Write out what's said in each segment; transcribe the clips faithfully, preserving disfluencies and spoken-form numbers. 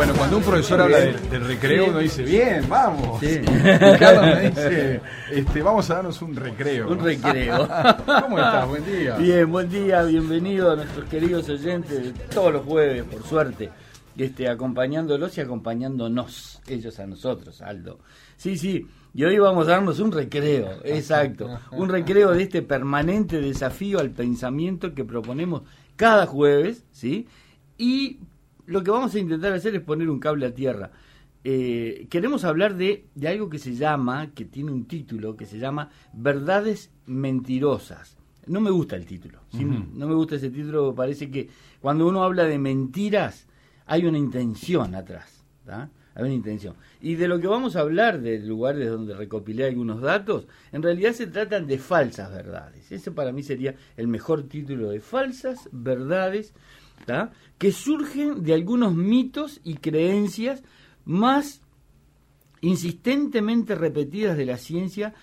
Bueno, cuando un profesor habla del, del recreo, Sí. uno dice, bien, vamos. Sí. Y Carlos me dice, este, vamos a darnos un recreo. Un recreo. ¿Cómo estás? Buen día. Bien, buen día, bienvenido a nuestros queridos oyentes de todos los jueves, por suerte, este, acompañándolos y acompañándonos, ellos a nosotros, Aldo. Sí, sí, y hoy vamos a darnos un recreo, exacto, un recreo de este permanente desafío al pensamiento que proponemos cada jueves, ¿sí? Y lo que vamos a intentar hacer es poner un cable a tierra. Eh, queremos hablar de, de algo que se llama, que tiene un título, que se llama Verdades Mentirosas. No me gusta el título, ¿sí? Uh-huh. No me gusta ese título, parece que cuando uno habla de mentiras hay una intención atrás, ¿tá? Hay una intención. Y de lo que vamos a hablar, de lugares donde recopilé algunos datos, en realidad se tratan de falsas verdades. Ese para mí sería el mejor título, de falsas verdades, ¿tá? Que surgen de algunos mitos y creencias más insistentemente repetidas de la ciencia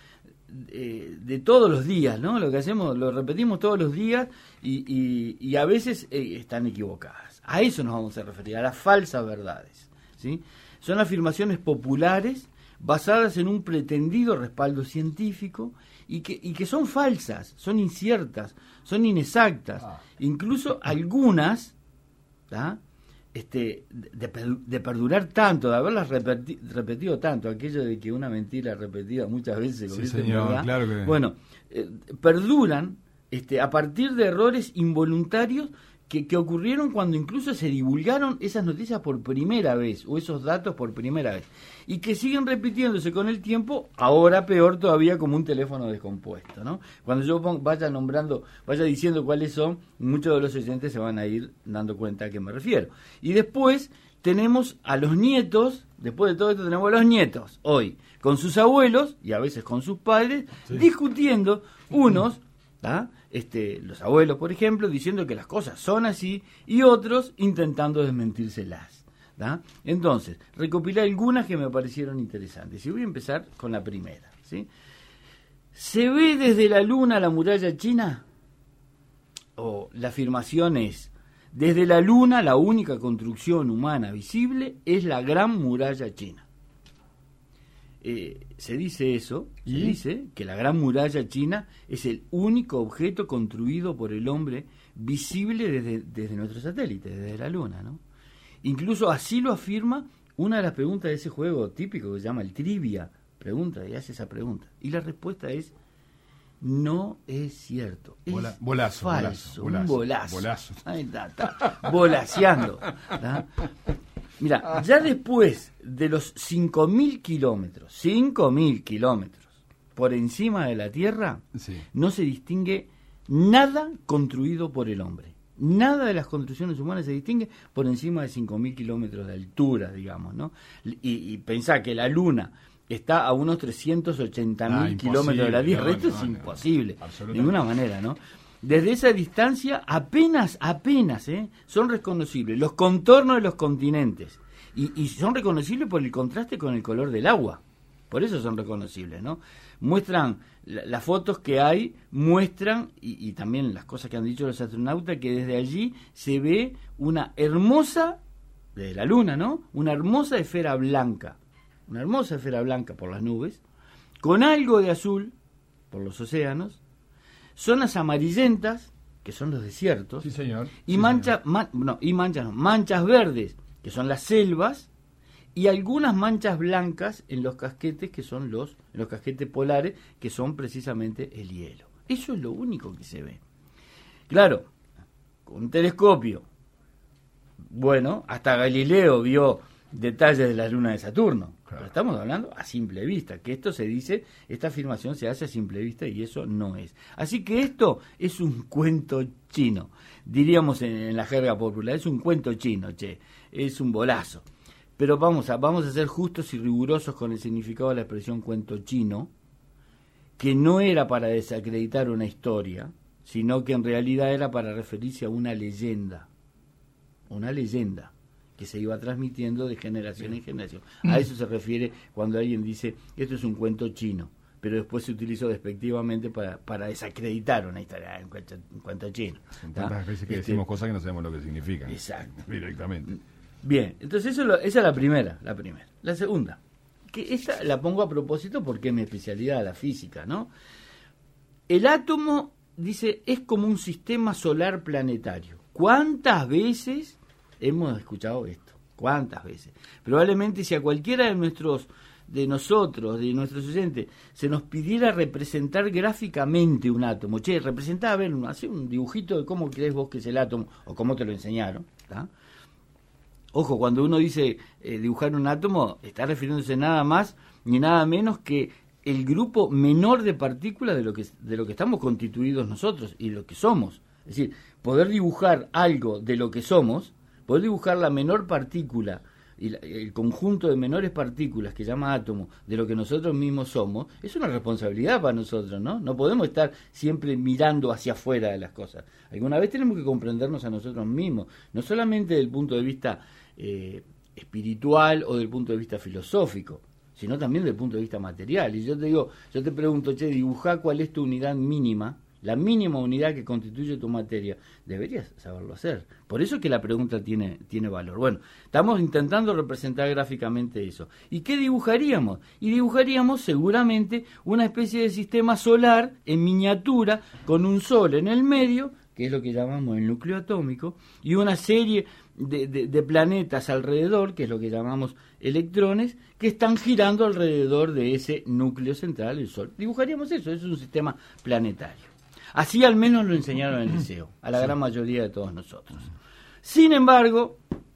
eh, de todos los días, ¿no? Lo que hacemos, lo repetimos todos los días y, y, y a veces eh, están equivocadas. A eso nos vamos a referir, a las falsas verdades, ¿sí? Son afirmaciones populares basadas en un pretendido respaldo científico y que, y que son falsas, son inciertas, son inexactas. Ah. Incluso algunas, ¿tá? Este, de, de perdurar tanto, de haberlas repeti, repetido tanto, aquello de que una mentira repetida muchas veces, sí, señor, claro que... bueno, eh, perduran este, a partir de errores involuntarios Que, que ocurrieron cuando incluso se divulgaron esas noticias por primera vez, o esos datos por primera vez, y que siguen repitiéndose con el tiempo, ahora peor todavía como un teléfono descompuesto, ¿no? Cuando yo vaya nombrando, vaya diciendo cuáles son, muchos de los oyentes se van a ir dando cuenta a qué me refiero. Y después tenemos a los nietos, después de todo esto tenemos a los nietos, hoy, con sus abuelos, y a veces con sus padres, sí, discutiendo, unos... ¿tá? Este, los abuelos, por ejemplo, diciendo que las cosas son así y otros intentando desmentírselas, ¿tá? Entonces, recopilé algunas que me parecieron interesantes y voy a empezar con la primera, ¿sí? ¿Se ve desde la luna la muralla china? O la afirmación es, desde la luna la única construcción humana visible es la gran muralla china. Eh, se dice eso, ¿y? Se dice que la gran muralla china es el único objeto construido por el hombre visible desde, desde nuestro satélite, desde la luna, ¿no? Incluso así lo afirma una de las preguntas de ese juego típico que se llama el trivia. Pregunta y hace esa pregunta. Y la respuesta es, no es cierto. Es Bola, bolazo, falso, bolazo, un bolazo. bolazo. Ahí está, está volaseando, ¿tá? Mira, ya después de los cinco mil kilómetros, cinco mil kilómetros por encima de la Tierra, sí, no se distingue nada construido por el hombre. Nada de las construcciones humanas se distingue por encima de cinco mil kilómetros de altura, digamos, ¿no? Y, y pensá que la Luna está a unos trescientos ochenta mil ah, kilómetros de la Tierra. No, Esto no, es no, imposible, de ninguna manera, ¿no? Desde esa distancia apenas, apenas, ¿eh? son reconocibles los contornos de los continentes y, y son reconocibles por el contraste con el color del agua. Por eso son reconocibles, ¿no? Muestran, la, las fotos que hay muestran, y, y también las cosas que han dicho los astronautas, que desde allí se ve una hermosa, desde la Luna, ¿no? Una hermosa esfera blanca, una hermosa esfera blanca por las nubes, con algo de azul por los océanos, zonas amarillentas, que son los desiertos, sí, señor. y sí, manchas, señor. Man, no, y manchas, no, manchas verdes, que son las selvas, y algunas manchas blancas en los casquetes, que son los, en los casquetes polares, que son precisamente el hielo. Eso es lo único que se ve. Claro, con un telescopio, bueno, hasta Galileo vio detalles de la luna de Saturno. Claro. Pero estamos hablando a simple vista, que esto se dice, esta afirmación se hace a simple vista y eso no es. Así que esto es un cuento chino, diríamos en, en la jerga popular, es un cuento chino, che, es un bolazo. Pero vamos a, vamos a ser justos y rigurosos con el significado de la expresión cuento chino, que no era para desacreditar una historia, sino que en realidad era para referirse a una leyenda, una leyenda que se iba transmitiendo de generación en generación. A eso se refiere cuando alguien dice, esto es un cuento chino, pero después se utilizó despectivamente para, para desacreditar una historia, un cuento, un cuento chino. Tantas veces que este, decimos cosas que no sabemos lo que significan. Exacto. Directamente. Bien, entonces eso lo, esa es la primera, la primera. La segunda, que esta la pongo a propósito porque es mi especialidad, la física, ¿no? El átomo, dice, es como un sistema solar planetario. ¿Cuántas veces hemos escuchado esto? ¿Cuántas veces? Probablemente si a cualquiera de nuestros, de nosotros, de nuestros oyentes, se nos pidiera representar gráficamente un átomo, che, representá, a ver, hace un dibujito de cómo crees vos que es el átomo, o cómo te lo enseñaron, ¿tá? Ojo, cuando uno dice eh, dibujar un átomo, está refiriéndose nada más ni nada menos que el grupo menor de partículas de lo que de lo que estamos constituidos nosotros y de lo que somos. Es decir, poder dibujar algo de lo que somos, poder dibujar la menor partícula y la, el conjunto de menores partículas que llama átomo de lo que nosotros mismos somos, es una responsabilidad para nosotros, ¿no? No podemos estar siempre mirando hacia afuera de las cosas. Alguna vez tenemos que comprendernos a nosotros mismos, no solamente desde el punto de vista eh, espiritual o del punto de vista filosófico, sino también desde el punto de vista material. Y yo te digo, yo te pregunto, che, dibujá cuál es tu unidad mínima, la mínima unidad que constituye tu materia. Deberías saberlo hacer. Por eso es que la pregunta tiene, tiene valor. Bueno, estamos intentando representar gráficamente eso. ¿Y qué dibujaríamos? Y dibujaríamos seguramente una especie de sistema solar en miniatura, con un sol en el medio, que es lo que llamamos el núcleo atómico, y una serie de, de, de planetas alrededor, que es lo que llamamos electrones, que están girando alrededor de ese núcleo central, el Sol. Dibujaríamos eso, eso es un sistema planetario. Así al menos lo enseñaron en el liceo, a la gran mayoría de todos nosotros. Sin embargo,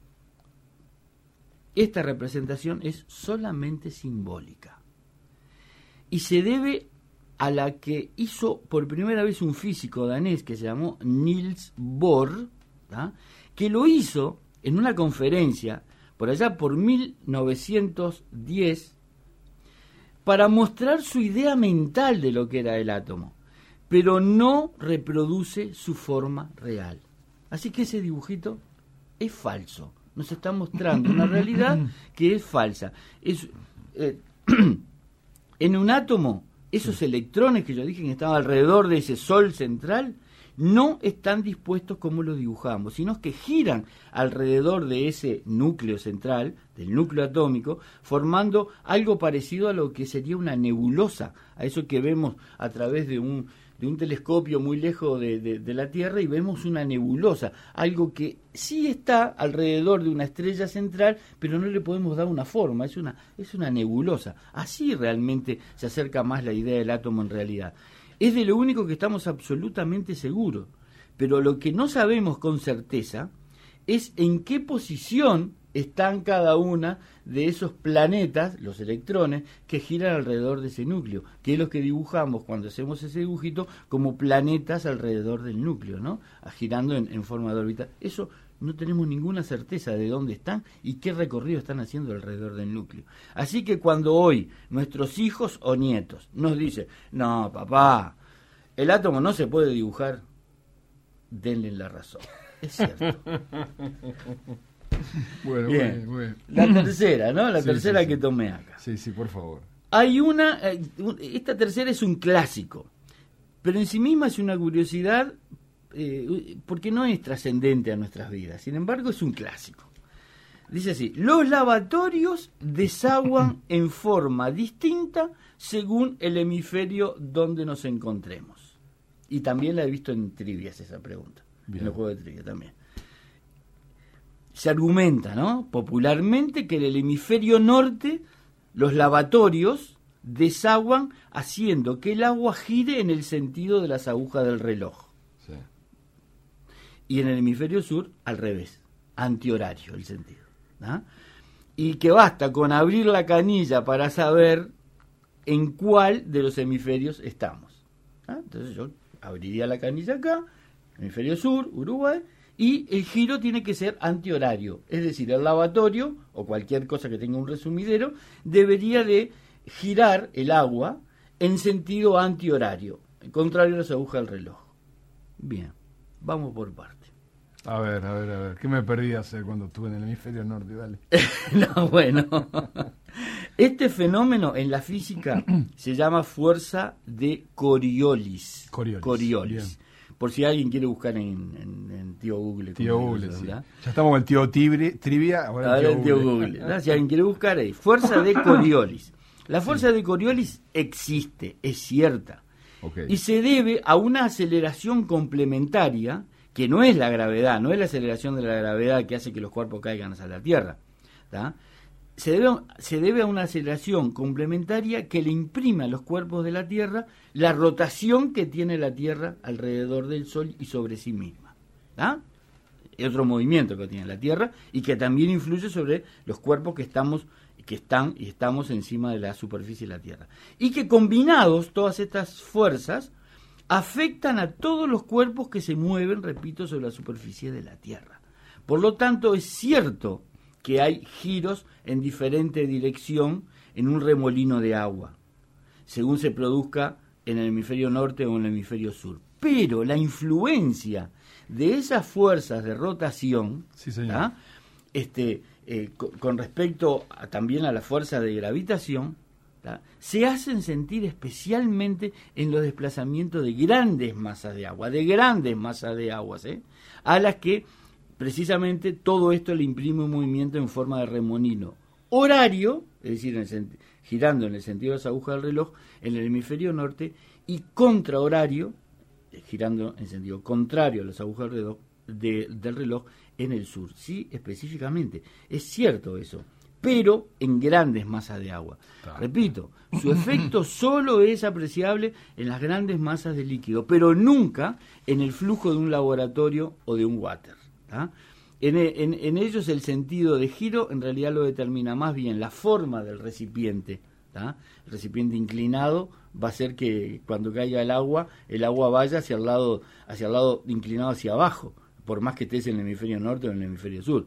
esta representación es solamente simbólica y se debe a la que hizo por primera vez un físico danés que se llamó Niels Bohr, ¿tá? Que lo hizo en una conferencia por allá por mil novecientos diez para mostrar su idea mental de lo que era el átomo, pero no reproduce su forma real. Así que ese dibujito es falso, nos está mostrando una realidad que es falsa. Es, eh, en un átomo, esos sí. electrones que yo dije que estaban alrededor de ese sol central no están dispuestos como los dibujamos, sino que giran alrededor de ese núcleo central, del núcleo atómico, formando algo parecido a lo que sería una nebulosa, a eso que vemos a través de un, de un telescopio muy lejos de, de, de la Tierra y vemos una nebulosa, algo que sí está alrededor de una estrella central, pero no le podemos dar una forma, es una, es una nebulosa. Así realmente se acerca más la idea del átomo en realidad. Es de lo único que estamos absolutamente seguros, pero lo que no sabemos con certeza es en qué posición están cada una de esos planetas, los electrones, que giran alrededor de ese núcleo, que es lo que dibujamos cuando hacemos ese dibujito como planetas alrededor del núcleo, ¿no? Girando en, en forma de órbita. Eso no tenemos ninguna certeza de dónde están y qué recorrido están haciendo alrededor del núcleo. Así que cuando hoy nuestros hijos o nietos nos dicen, no, papá, el átomo no se puede dibujar, denle la razón. Es cierto. Bueno, bien. Bueno, bueno. La tercera, ¿no? La sí, tercera sí, que sí. tomé acá. Sí, sí, por favor. Hay una, esta tercera es un clásico, pero en sí misma es una curiosidad eh, porque no es trascendente a nuestras vidas. Sin embargo, es un clásico. Dice así: los lavatorios desaguan en forma distinta según el hemisferio donde nos encontremos. Y también la he visto en trivias esa pregunta, bien. En los juegos de trivia también. Se argumenta, ¿no?, popularmente, que en el hemisferio norte los lavatorios desaguan haciendo que el agua gire en el sentido de las agujas del reloj. Sí. Y en el hemisferio sur, al revés, antihorario el sentido. ¿Ah? Y que basta con abrir la canilla para saber en cuál de los hemisferios estamos. ¿Ah? Entonces yo abriría la canilla acá, hemisferio sur, Uruguay, y el giro tiene que ser antihorario, es decir, el lavatorio o cualquier cosa que tenga un resumidero debería de girar el agua en sentido antihorario, contrario a las agujas del reloj. Bien, vamos por parte. A ver, a ver, a ver, ¿qué me perdí hacer cuando estuve en el hemisferio norte? Dale. No, bueno, este fenómeno en la física se llama fuerza de Coriolis. Coriolis. Coriolis. por si alguien quiere buscar en, en, en Tío Google. Tío Google, sí. Ya estamos con el Tío Tibri, Trivia, ahora, ahora el Tío, Tío Google. Google. Si alguien quiere buscar ahí, fuerza de Coriolis. La fuerza sí. de Coriolis existe, es cierta. Okay. Y se debe a una aceleración complementaria, que no es la gravedad, no es la aceleración de la gravedad que hace que los cuerpos caigan hacia la Tierra. ¿tá? Se debe, se debe a una aceleración complementaria que le imprime a los cuerpos de la Tierra la rotación que tiene la Tierra alrededor del Sol y sobre sí misma. ¿tá? Es otro movimiento que tiene la Tierra y que también influye sobre los cuerpos que estamos que están y estamos encima de la superficie de la Tierra. Y que combinados, todas estas fuerzas afectan a todos los cuerpos que se mueven, repito, sobre la superficie de la Tierra. Por lo tanto, es cierto que hay giros en diferente dirección en un remolino de agua, según se produzca en el hemisferio norte o en el hemisferio sur. Pero la influencia de esas fuerzas de rotación, sí, señor. ¿tá? este Eh, con, con respecto a, también a la fuerza de gravitación, ¿tá? se hacen sentir especialmente en los desplazamientos de grandes masas de agua, de grandes masas de agua, ¿sí? a las que precisamente todo esto le imprime un movimiento en forma de remolino horario, es decir, en el, girando en el sentido de las agujas del reloj, en el hemisferio norte, y contrahorario, girando en sentido contrario a las agujas del reloj, de, del reloj en el sur. Sí, específicamente. Es cierto eso, pero en grandes masas de agua. Claro. Repito, su efecto solo es apreciable en las grandes masas de líquido, pero nunca en el flujo de un laboratorio o de un water. ¿tá? En, en, en ellos el sentido de giro en realidad lo determina más bien la forma del recipiente. ¿tá? El recipiente inclinado va a hacer que cuando caiga el agua, el agua vaya hacia el lado, hacia el lado inclinado hacia abajo, por más que estés en el hemisferio norte o en el hemisferio sur.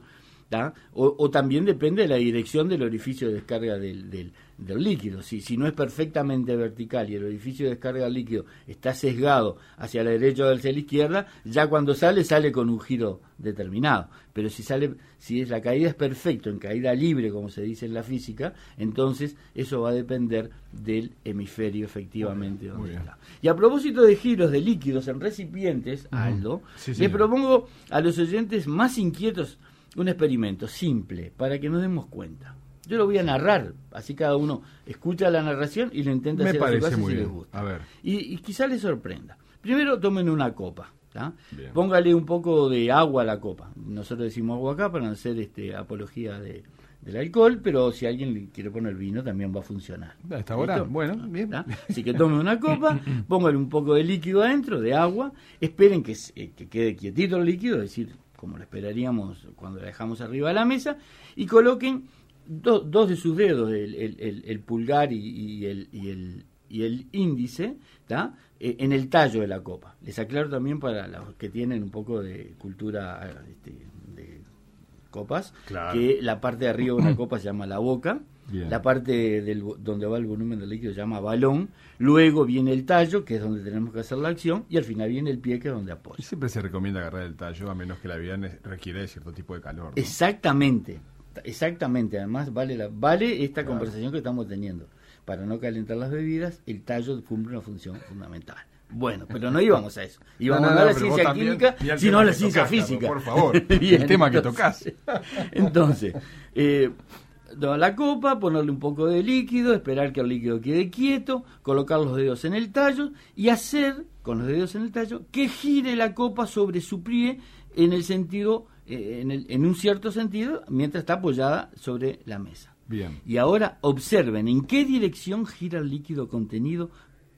O, o también depende de la dirección del orificio de descarga del, del, del líquido. Si, si no es perfectamente vertical y el orificio de descarga del líquido está sesgado hacia la derecha o hacia la izquierda, ya cuando sale, sale con un giro determinado. Pero si sale, si es la caída es perfecto, en caída libre, como se dice en la física, entonces eso va a depender del hemisferio efectivamente donde está. Y a propósito de giros de líquidos en recipientes, Aldo, sí, les propongo a los oyentes más inquietos un experimento simple, para que nos demos cuenta. Yo lo voy a narrar, así cada uno escucha la narración y lo intenta Me hacer parece a su casa muy si bien. les gusta. A ver. Y, y quizá les sorprenda. Primero tomen una copa, ¿tá? Póngale un poco de agua a la copa. Nosotros decimos agua acá para no hacer este, apología de, del alcohol, pero si alguien le quiere poner vino también va a funcionar. Hasta ahora, bueno, bien. ¿tá? Así que tomen una copa, póngale un poco de líquido adentro, de agua, esperen que, que quede quietito el líquido, es decir, como lo esperaríamos cuando la dejamos arriba de la mesa, y coloquen do, dos de sus dedos, el, el, el, el pulgar y, y, el, y, el, y el índice, ¿tá? Eh, en el tallo de la copa. Les aclaro también para los que tienen un poco de cultura este, de copas, claro, que la parte de arriba de una copa se llama la boca. Bien. La parte del, donde va el volumen del líquido se llama balón, luego viene el tallo, que es donde tenemos que hacer la acción, y al final viene el pie, que es donde apoya. Y siempre se recomienda agarrar el tallo, a menos que la vida requiere de cierto tipo de calor, ¿no? Exactamente, exactamente. Además vale la, vale esta claro. conversación que estamos teniendo. Para no calentar las bebidas, el tallo cumple una función fundamental. Bueno, pero no íbamos a eso. Íbamos no, no, no, a la ciencia química, sino a la ciencia tocás, física. Por favor, Bien, el tema entonces, que tocás. Entonces, eh, la copa, ponerle un poco de líquido, esperar que el líquido quede quieto, colocar los dedos en el tallo y hacer, con los dedos en el tallo, que gire la copa sobre su pie en el sentido, eh, en, el, en un cierto sentido, mientras está apoyada sobre la mesa. Bien. Y ahora observen en qué dirección gira el líquido contenido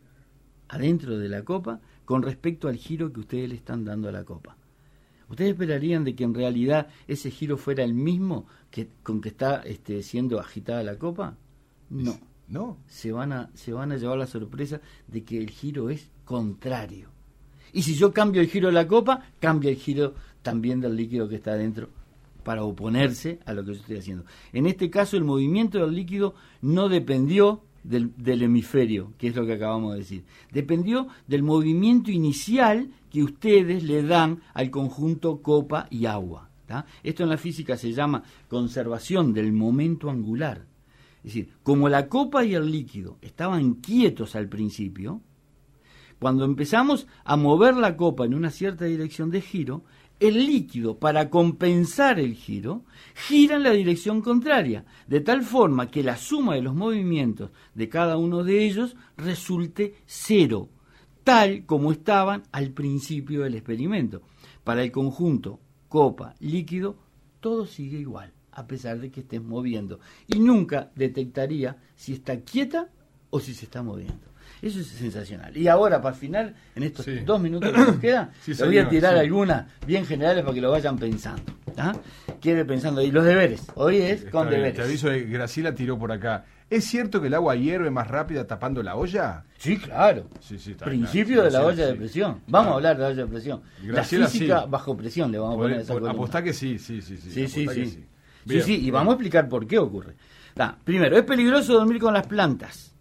adentro de la copa con respecto al giro que ustedes le están dando a la copa. ¿Ustedes esperarían de que en realidad ese giro fuera el mismo que con que está este, siendo agitada la copa? No. No. Se van a, se van a llevar la sorpresa de que el giro es contrario. Y si yo cambio el giro de la copa, cambia el giro también del líquido que está adentro para oponerse a lo que yo estoy haciendo. En este caso, el movimiento del líquido no dependió del, del hemisferio, que es lo que acabamos de decir. Dependió del movimiento inicial que ustedes le dan al conjunto copa y agua. ¿tá? Esto en la física se llama conservación del momento angular. Es decir, como la copa y el líquido estaban quietos al principio, cuando empezamos a mover la copa en una cierta dirección de giro, el líquido, para compensar el giro, gira en la dirección contraria, de tal forma que la suma de los movimientos de cada uno de ellos resulte cero, tal como estaban al principio del experimento. Para el conjunto copa-líquido, todo sigue igual, a pesar de que estés moviendo, y nunca detectaría si está quieta o si se está moviendo. Eso es sensacional. Y ahora, para final, en estos sí. dos minutos que nos quedan, sí, les voy a tirar sí. algunas bien generales para que lo vayan pensando. ¿Ah? Quede pensando. Y los deberes. Hoy es con Está deberes. Bien. Te aviso que Graciela tiró por acá. ¿Es cierto que el agua hierve más rápida tapando la olla? Sí, claro. Sí, sí, está Principio claro. de la Graciela, olla sí. de presión. Vamos ah. a hablar de la olla de presión. Graciela, la física sí. bajo presión le vamos a poner esa columna. Apostá que sí, sí, sí. Sí, sí, sí. sí. sí. Bien, sí, sí. Y vamos a explicar por qué ocurre. Ah, primero, ¿es peligroso dormir con las plantas?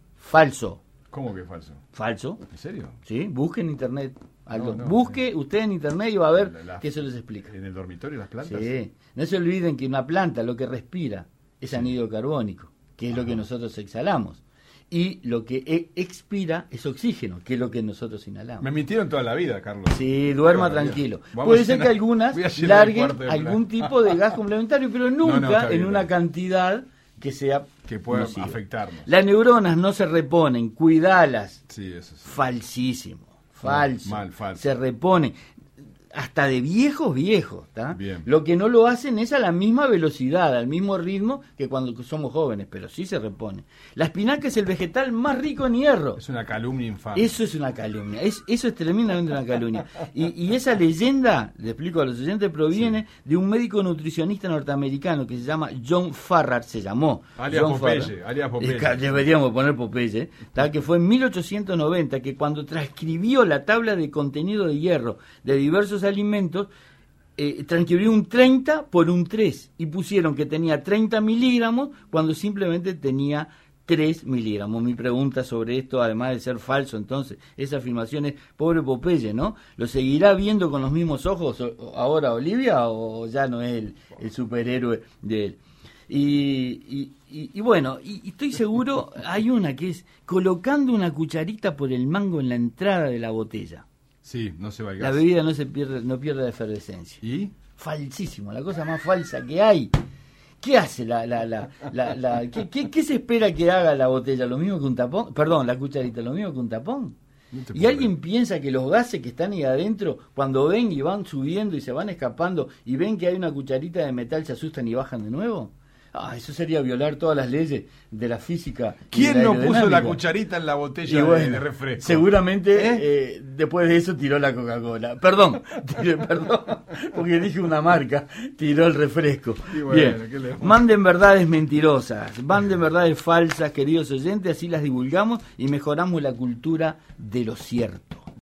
Falso. ¿Cómo que falso? Falso. ¿En serio? Sí, busque en internet. Algo. No, no, busque no. usted en internet y va a ver la, la, que eso les explica. ¿En el dormitorio las plantas? Sí. No se olviden que una planta lo que respira es anhídrido carbónico, que es Ajá. lo que nosotros exhalamos. Y lo que e- expira es oxígeno, que es lo que nosotros inhalamos. Me mintieron toda la vida, Carlos. Sí, duerma toda tranquilo. Puede ser que algunas larguen algún tipo de gas complementario, pero nunca no, no, en una cantidad que sea que pueda nociva. Afectarnos. Las neuronas no se reponen, cuidalas. Sí, eso sí. Falsísimo, falso. Mal, falso. Se repone hasta de viejos viejos, ¿tá? Lo que no lo hacen es a la misma velocidad, al mismo ritmo que cuando somos jóvenes, pero sí se repone. La espinaca es el vegetal más rico en hierro. Es una calumnia infame. Eso es una calumnia, es, eso es tremendamente una calumnia. Y, y esa leyenda, le explico a los oyentes, proviene sí. de un médico nutricionista norteamericano que se llama John Farrar, se llamó. Alias John Popeye, Farrar. alias Popeye. Deberíamos poner Popeye, ¿tá? Que fue en mil ochocientos noventa que cuando transcribió la tabla de contenido de hierro de diversos alimentos, eh, transcribió un treinta por un tres y pusieron que tenía treinta miligramos cuando simplemente tenía tres miligramos. Mi pregunta sobre esto, además de ser falso, entonces, esa afirmación es, pobre Popeye, ¿no? ¿Lo seguirá viendo con los mismos ojos ahora Olivia o ya no es el, el superhéroe de él? Y, y, y, y bueno, y, y estoy seguro, hay una que es colocando una cucharita por el mango en la entrada de la botella. Sí, no se va el gas. La bebida no se pierde, no pierde la efervescencia. ¿Y? Falsísimo, la cosa más falsa que hay. ¿Qué hace la, la, la, la, la ¿qué, qué, qué se espera que haga la botella? ¿Lo mismo que un tapón? Perdón, la cucharita, ¿lo mismo que un tapón? No y alguien ver. piensa que los gases que están ahí adentro, cuando ven y van subiendo y se van escapando y ven que hay una cucharita de metal, se asustan y bajan de nuevo. Ah, eso sería violar todas las leyes de la física. ¿Quién no puso la cucharita en la botella bueno, de, de refresco? Seguramente ¿Eh? Eh, después de eso tiró la Coca-Cola. Perdón, tiré, perdón, porque dije una marca, tiró el refresco. Bueno, bien, manden verdades mentirosas, manden verdades falsas, queridos oyentes, así las divulgamos y mejoramos la cultura de lo cierto.